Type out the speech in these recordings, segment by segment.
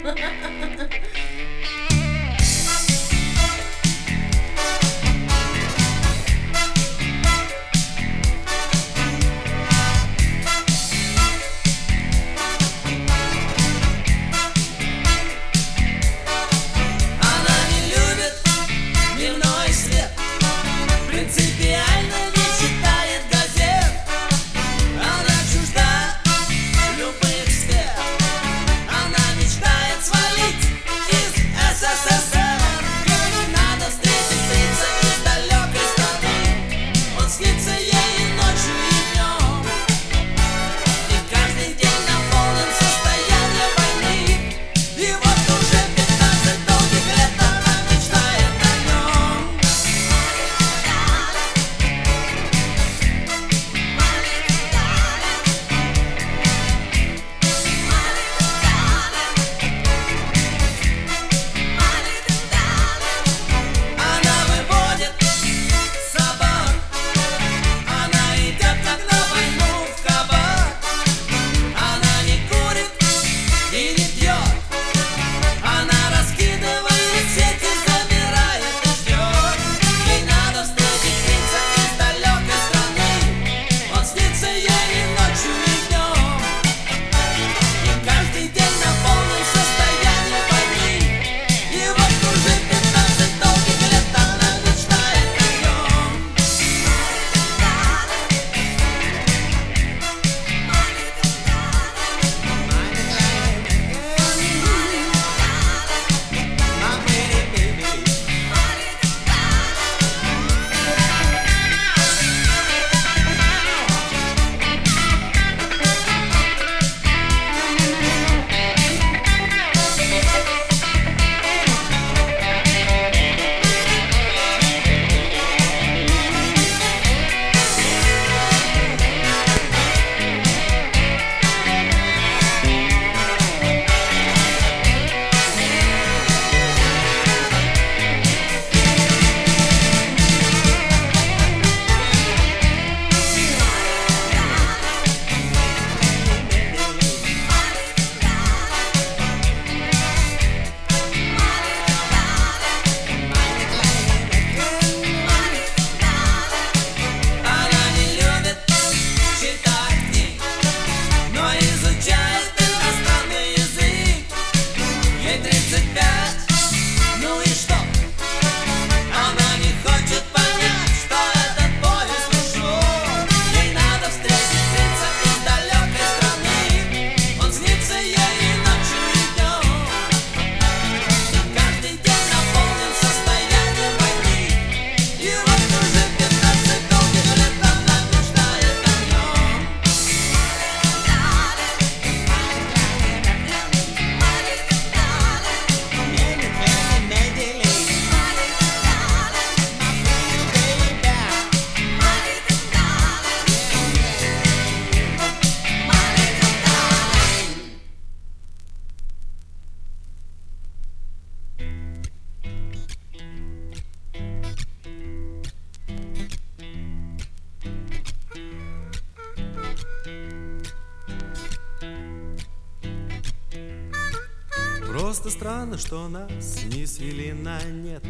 Просто странно, что нас не свели на нет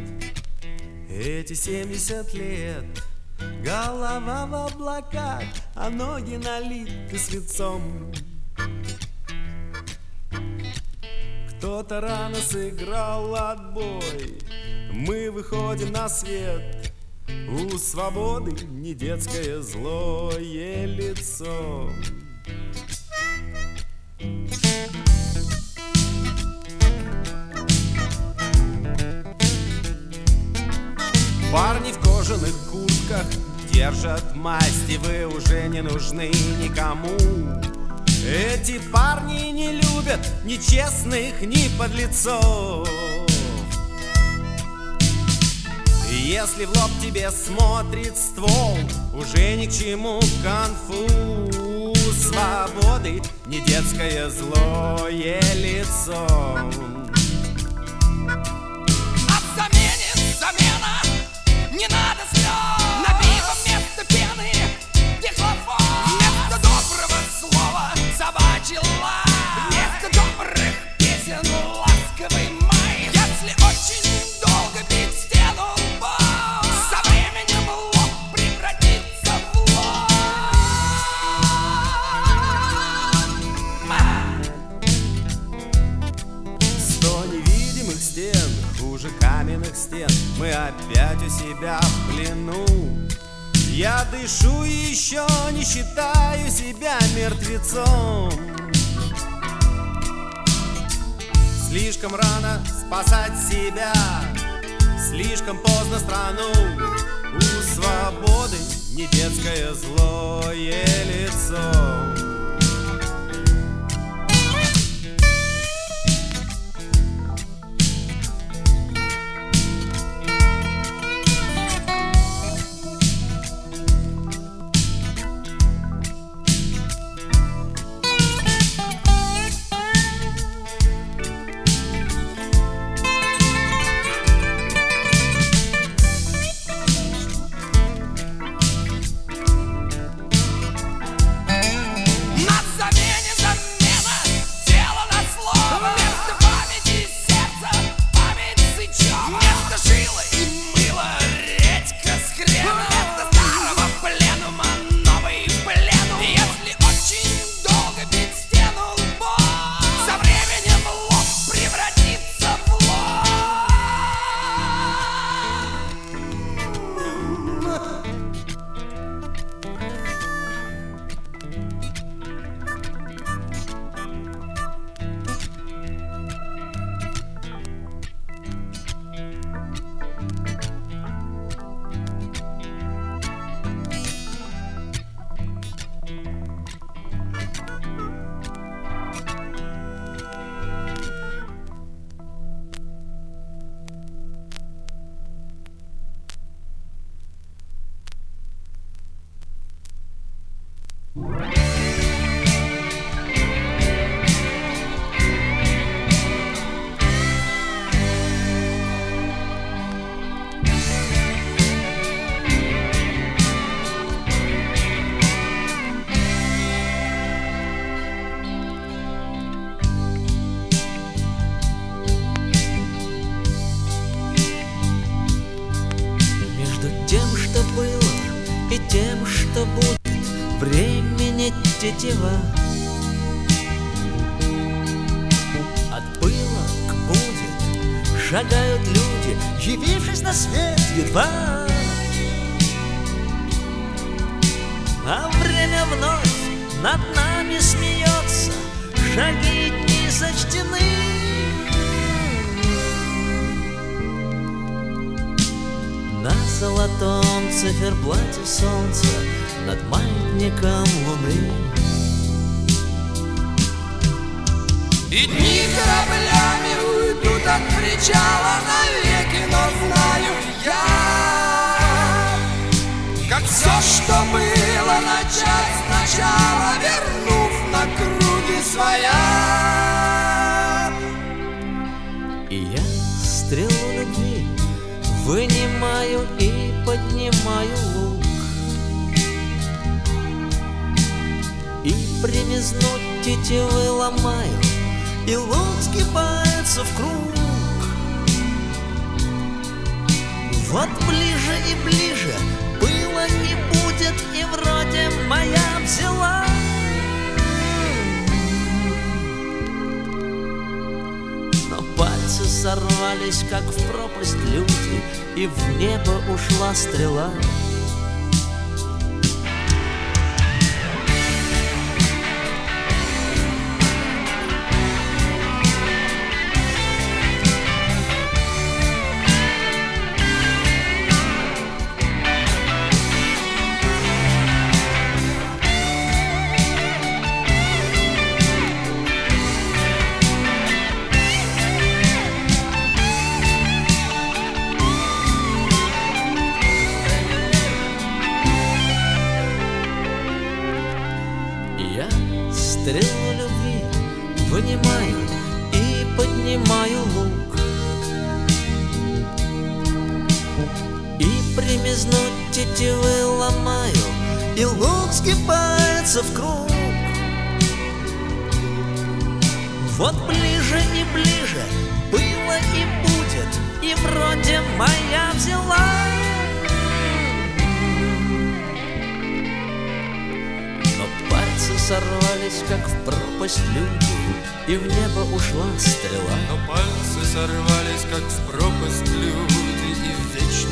эти 70 лет. Голова в облаках, а ноги налиты свинцом. Кто-то рано сыграл отбой, мы выходим на свет. У свободы не детское злое лицо. Парни в кожаных куртках держат масти, вы уже не нужны никому. Эти парни не любят ни честных, ни подлецов. Если в лоб тебе смотрит ствол, уже ни к чему конфуз. Свободы не детское злое лицо. Не надо слез, на пиво вместо пены дихлофон. Вместо доброго слова собачий лай, вместо добрых песен лай. опять у себя в плену. Я дышу и еще не считаю себя мертвецом. Слишком рано спасать себя, слишком поздно страну. У свободы не детское злое лицо. Тем, что будет, времени тетива. От пыла к будет шагают люди, явившись на свет едва. А время вновь над нами смеется, шаги дни сочтены. На золотом циферблате солнца над маятником луны. И дни кораблями уйдут от причала навеки, но знаю я, как все, что было, начать сначала, вернув на круги своя. И я стрелу любви вынимаю и поднимаю лук, и примизну тетивы ломаю, и лук сгибается в круг. Вот ближе и ближе пыла не будет, и вроде моя взяла. Но пальцы сорвались, как в пропасть люди, и в небо ушла стрела. Стрелу любви вынимаю и поднимаю лук, и примизну тетивы ломаю, и лук сгибается в круг. Вот ближе и ближе было и будет, и вроде моя взяла. Сорвались, как в пропасть люди, и в небо ушла стрела. Но пальцы сорвались, как в пропасть люди, и в вечность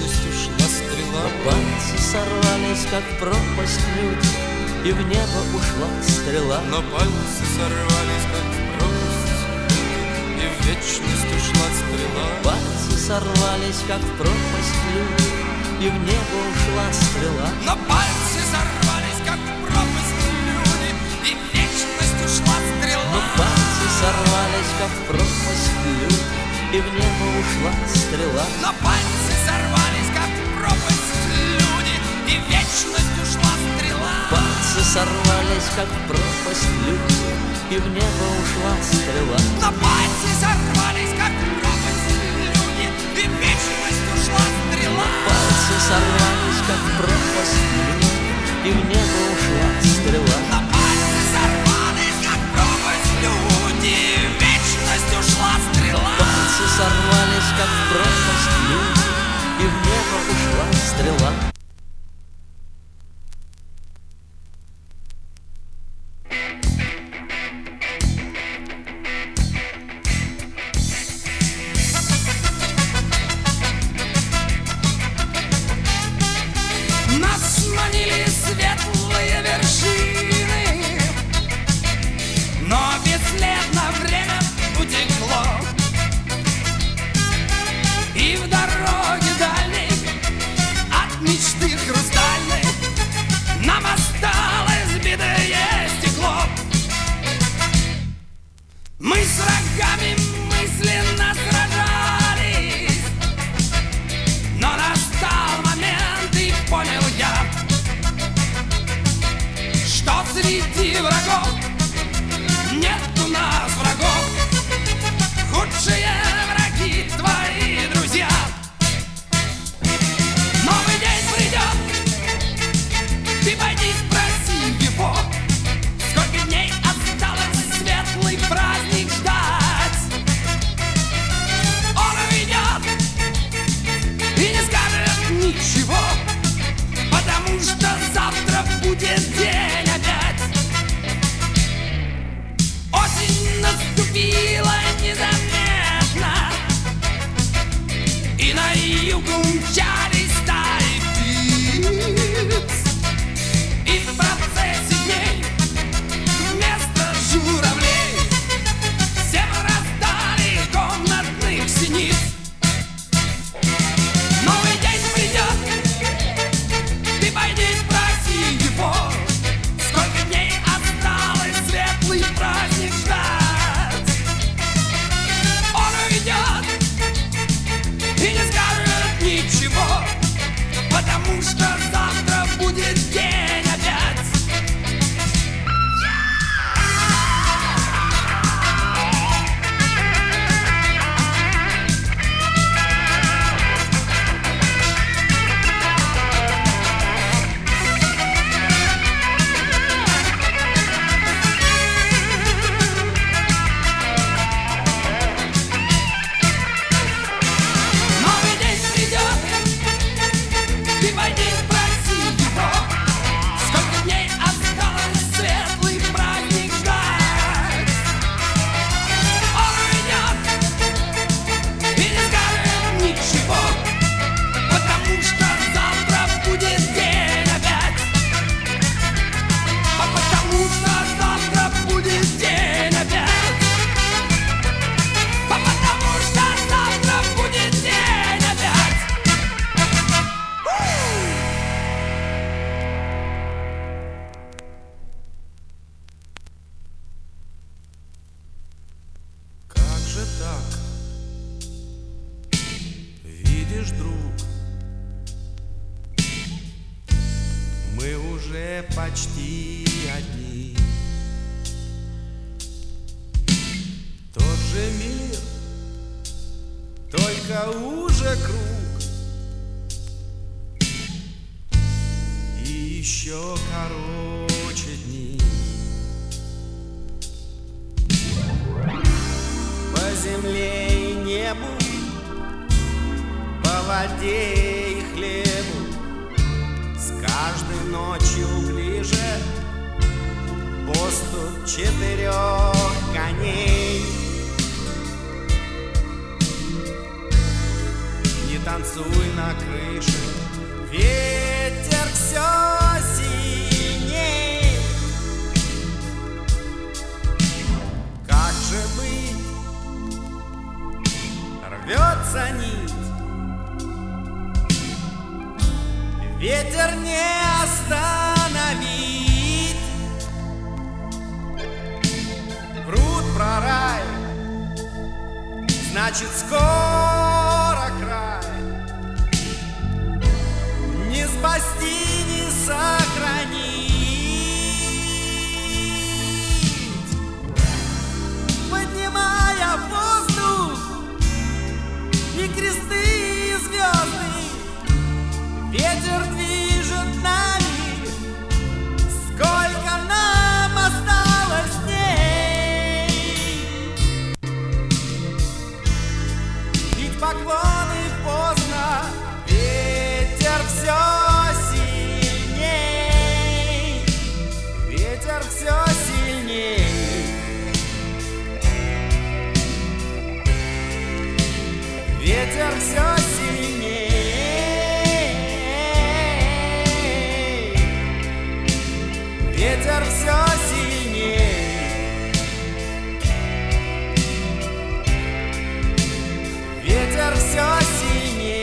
стрела. Пальцы сорвались, как в пропасть люди, и в небо ушла стрела. Но пальцы сорвались, как в пропасть, и в вечность ушла стрела. Пальцы сорвались, как в пропасть люди, и в небо ушла стрела. Но пальцы сорвались, как в пропасть люди, и в вечность ушла стрела. Но пальцы сорвались, как в пропасть люди, и в небо ушла стрела. Но пальцы сорвались, как в пропасть люди, и в вечность ушла стрела. Пальцы сорвались, как в пропасть люди, и в небо ушла стрела. Но пальцы сорвались, как в пропасть люди, и в вечность ушла стрела. Пальцы сорвались, как в пропасть люди, и в небо ушла стрела. Но пальцы сорвались, как в пропасть люди, и в вечность ушла стрела. Пальцы сорвались, как в пропасть люди, и в небо ушла стрела. Нас манили светлые вершины, но бесследно время утекло, и в дороге дальней от мечты хрустальной нам осталось битое стекло. Мы с врагами мысленно сражались, но настал момент, и понял я, что среди врагов нет у нас врагов. Худшие враги твои друзья. Новый день придет, ты пойди спроси его, сколько дней осталось светлый праздник ждать. Он уйдет и не скажет ничего, потому что завтра будет день опять. Осень наступила незаметно, и на юг умчались стаи птиц. И в процессе дней вместо журавлей всем раздали комнатных синиц. Новый день придет, ты пойди спроси его, сколько дней осталось светлый праздник ждать. Он уйдет и не скажет ничего, потому что завтра будет день опять. Новый день придет, ты пойди спроси его, сколько дней осталось светлый праздник ждать. Он уйдет и не скажет ничего, потому что завтра будет день опять. Потому что завтра будет день опять. Потому что завтра будет день опять. Как же так? Видишь, друг, мы уже почти одни. Тот же мир, только уже круг, и еще короче дни. По земле и небу, по воде и хлебу, с каждой ночью ближе поступ 4 коней. Не танцуй на крыше ветер все сильней. Как же быть? Рвется нить, ветер не остановить. Врут про рай, значит скоро край. Не спасти, не сохранить. Поднимая в воздух и кресты, и звезды, ветер движет нами. Сколько нам осталось дней? Бить поклоны поздно, ветер все сильней. Ветер все сильней. Ветер все сильней. Ветер все сильней. Ветер все сильней.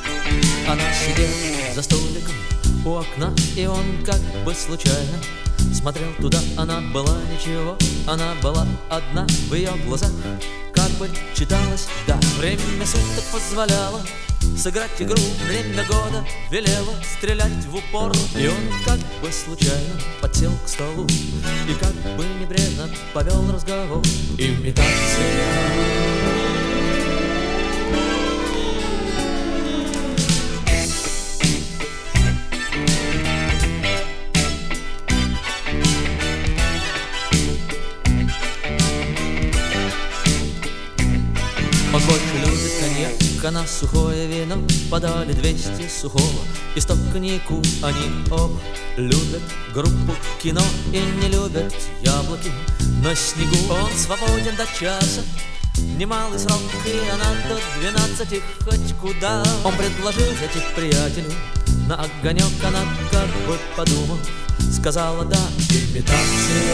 у окна, и он как бы случайно смотрел туда, она была ничего, она была одна, в ее глазах как бы читалось «да». Время суток позволяло сыграть игру, время года велело стрелять в упор. И он как бы случайно подсел к столу и как бы небрежно повел разговор. Имитация. Он больше любит коньяк, она сухое вино. Подали 200 сухого и 100 коньяку. Они оба любят группу кино и не любят яблоки на снегу. Он свободен до часа, немалый срок, и она до 12 хоть куда. Он предложил зайти к приятелю на огонек. Она, как бы подумав, сказала да. Имитация.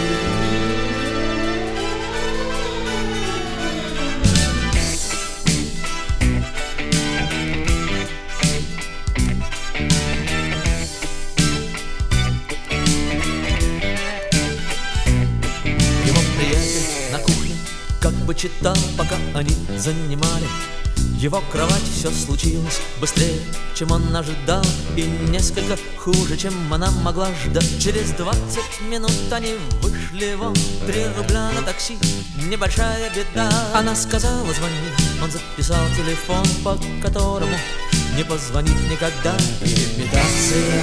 Читал, пока они занимали его кровать. Все случилось быстрее, чем он ожидал, и несколько хуже, чем она могла ждать. Через 20 минут они вышли вон. 3 рубля на такси, небольшая беда. Она сказала звони, он записал телефон, по которому не позвонит никогда. Имитация.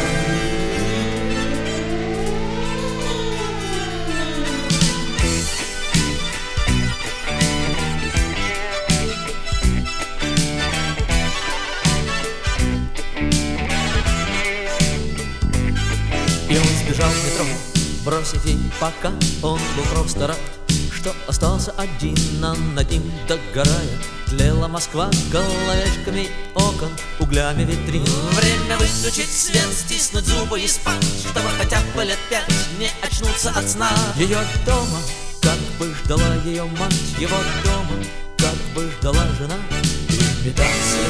И он сбежал в метро, бросив ей пока. Он был просто рад, что остался один, а над ним догорая тлела Москва головешками окон, углями витрин. Время выключить свет, стиснуть зубы и спать, чтобы хотя бы лет 5 не очнуться от сна. Ее дома как бы ждала ее мать, его дома как бы ждала жена. Имитация.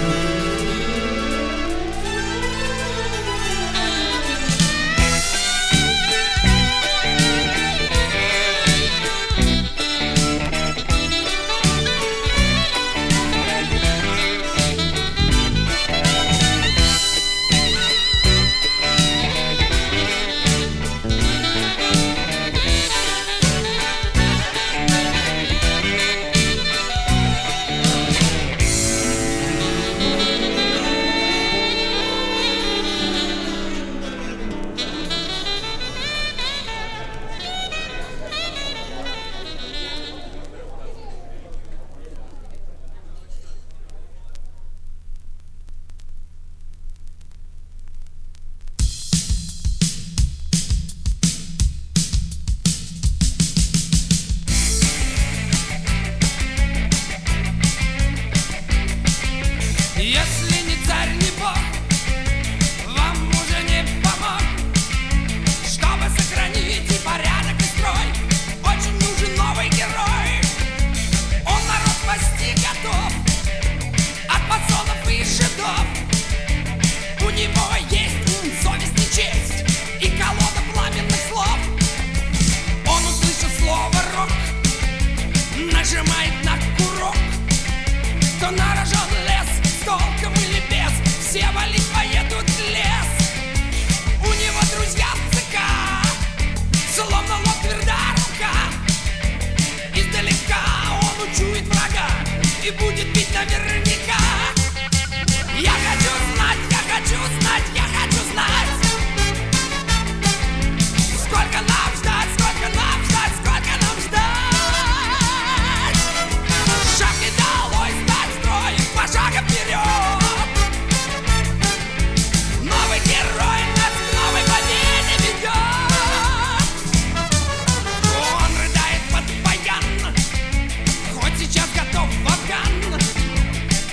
Если не царь, не бог, вам уже не помог. Чтобы сохранить и порядок, и строй, очень нужен новый герой. Он народ спасти готов от подсолов и жидов. У него есть ум, совесть и честь и колода пламенных слов. Он, услышав слово «рок», нажимает на курок. Кто нарожен лес, с толком или без, все валить поедут в лес. У него друзья в ЦК, словно лоб тверда рука. Издалека он учует врага и будет бить наверняка. Я хочу знать, я хочу знать, я хочу знать, сколько нам ждать, сколько нам ждать, сколько нам ждать. Шаг не долой, стать строем, по шагам вперед. Новый герой нас к новой победе ведет. Он рыдает под баян, хоть сейчас готов в Афган.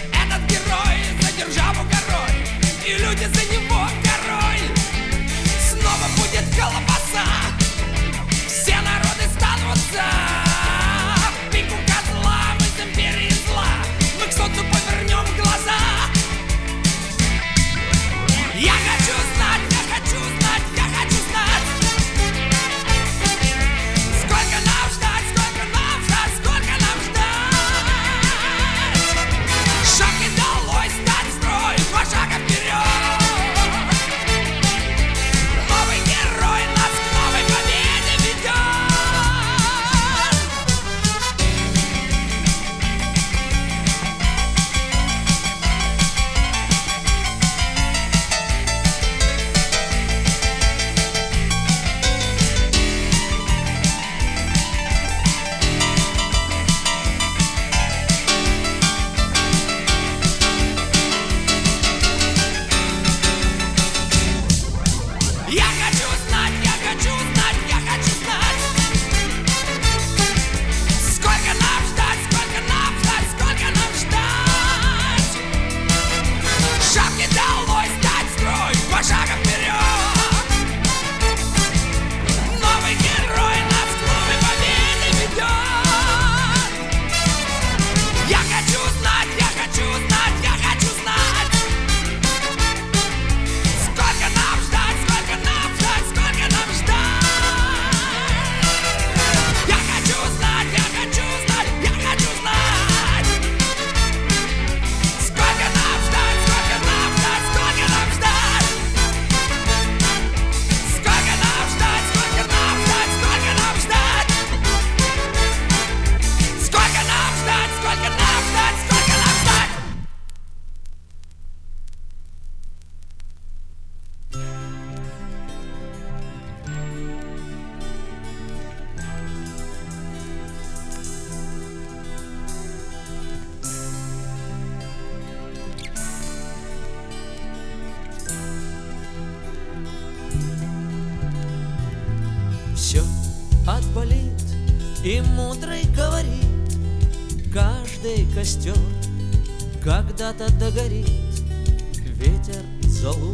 И мудрый говорит: каждый костер когда-то догорит, ветер золу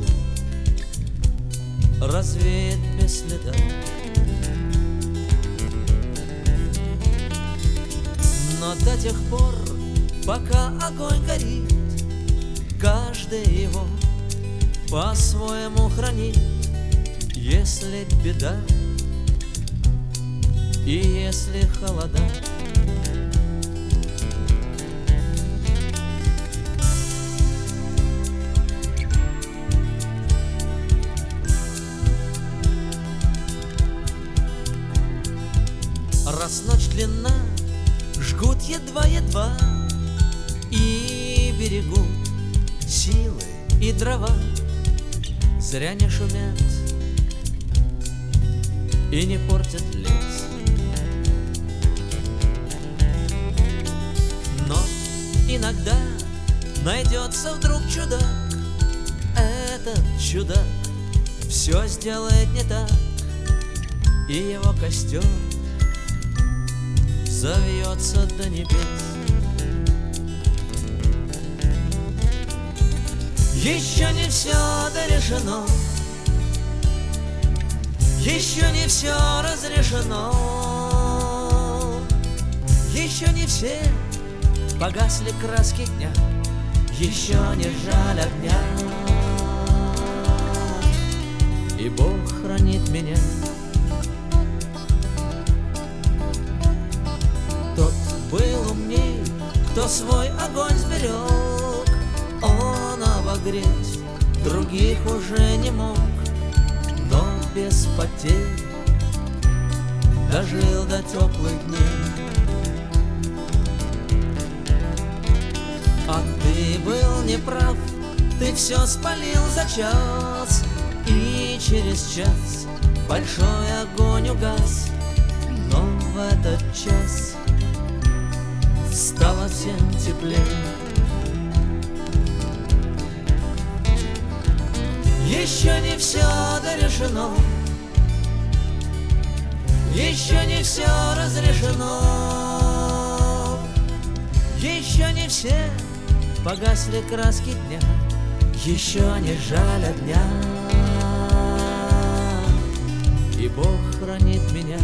развеет без следа. Но до тех пор, пока огонь горит, каждый его по-своему хранит. Если беда и если холода, раз ночь длинна, жгут едва-едва и берегут силы и дрова. Зря не шумят и не портят лес. Но иногда найдется вдруг чудак. Этот чудак все сделает не так, и его костер завьется до небес. Еще не все дорешено, еще не все разрешено, еще не все погасли краски дня, еще не жаль огня. И Бог хранит меня. Тот был умней, кто свой огонь сберег, он обогреть других уже не мог, но без потерь дожил до теплых дней. А ты был неправ, ты все спалил за час, и через час большой огонь угас. Но в этот час стало всем теплее. Еще не все дорешено, еще не все разрешено, еще не все погасли краски дня, еще не жаль огня. И Бог хранит меня.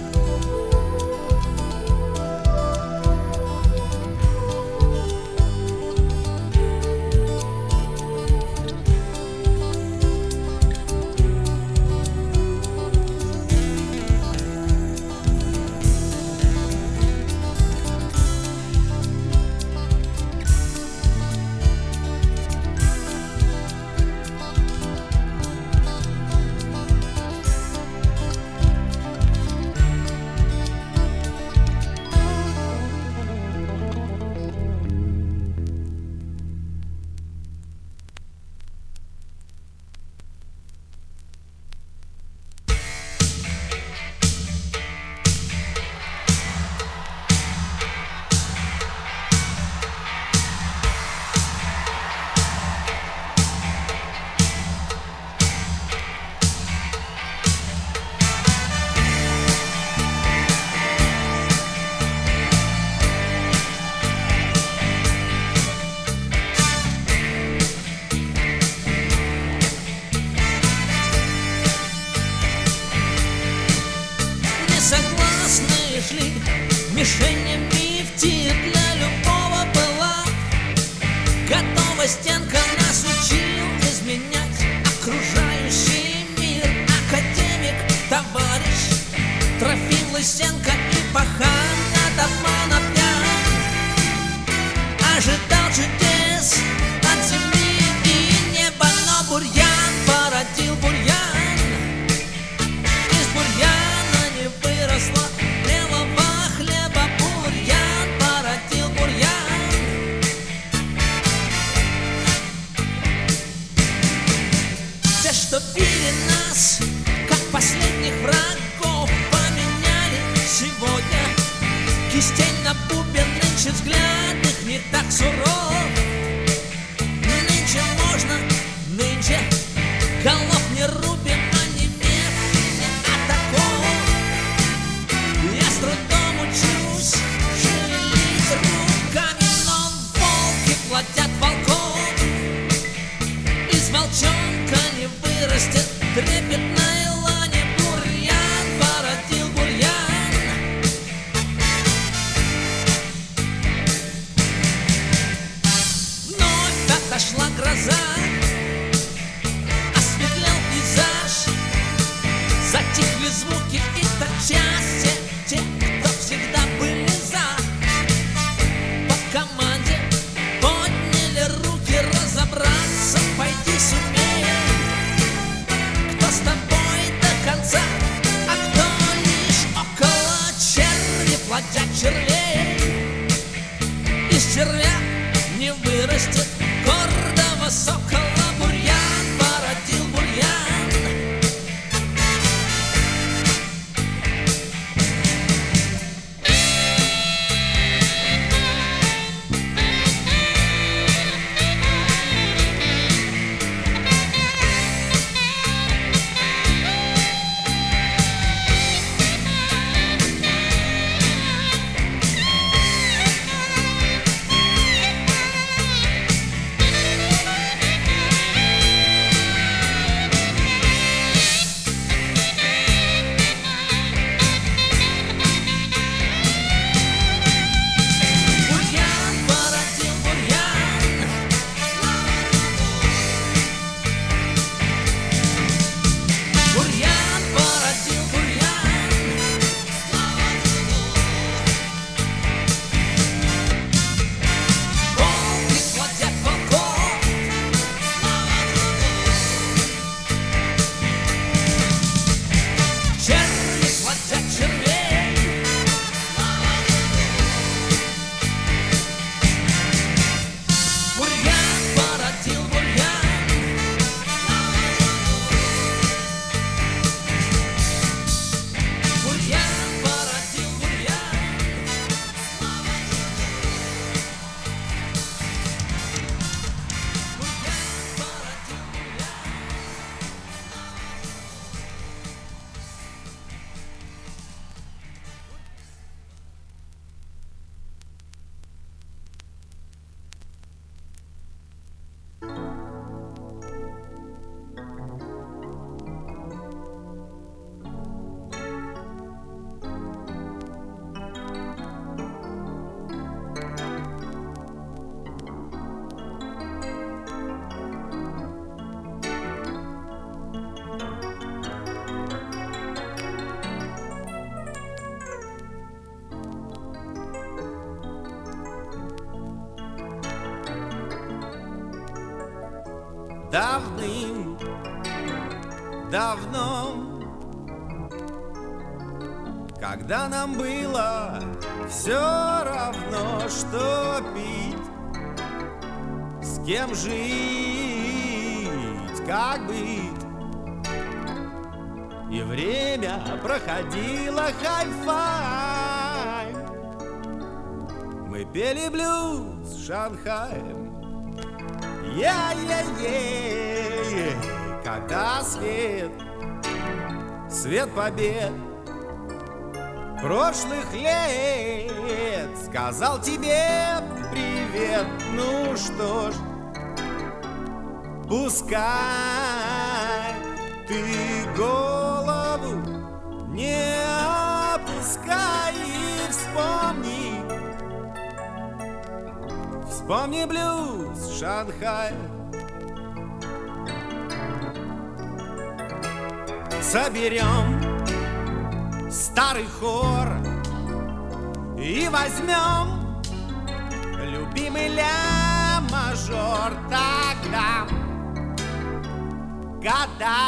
Мишенями в тир для любого была готова стенка. Нас учил изменять окружающий мир академик, товарищ Трофим Лысенко. И пахан от обмана пьян ожидал чудес от земли и неба, но бурьян породил бурьян. Из бурьяна не выросла белого хлеба, бурьян породил бурьян. Те, что били нас, как последних врагов, поменяли сегодня кистень на бубен. Нынче взгляд их не так суров. Нынче можно, нынче голов не рубим, а не мех, не атаков. Я с трудом учу трепетной лане бурьян породил бурьян. Вновь отошла гроза, осветлел пейзаж, затихли звуки и тотчас те, кто всегда были за. По команде подняли руки, разобраться, пойти сумей. Кто с тобой до конца, а кто лишь около. Черви плодят червей, из червя не вырастет гордого сокола. Бурьян породил бурьян. Давным-давно, когда нам было все равно, что пить, с кем жить, как быть, и время проходило хай-фай. Мы пели блюз Шанхаем, е-е-е, когда свет побед прошлых лет сказал тебе привет. Ну что ж, пускай ты голову не опускай и вспомни блюз Шанхая. Соберем старый хор и возьмем любимый ля-мажор. Тогда года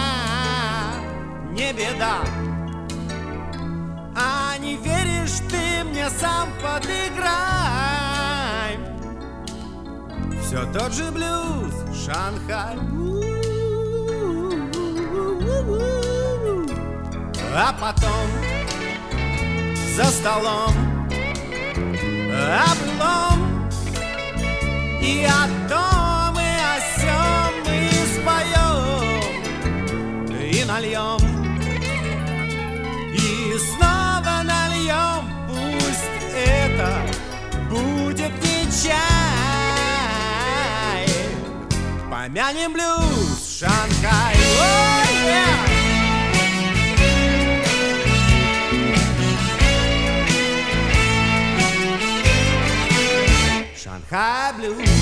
не беда, а не веришь ты мне, сам подыграй. Все тот же блюз Шанхай. А потом за столом облом, и о том, и о сём мы споем и нальем, и снова нальем. Пусть это будет не чай, помянем блюз Шанхай. Ой! high blues.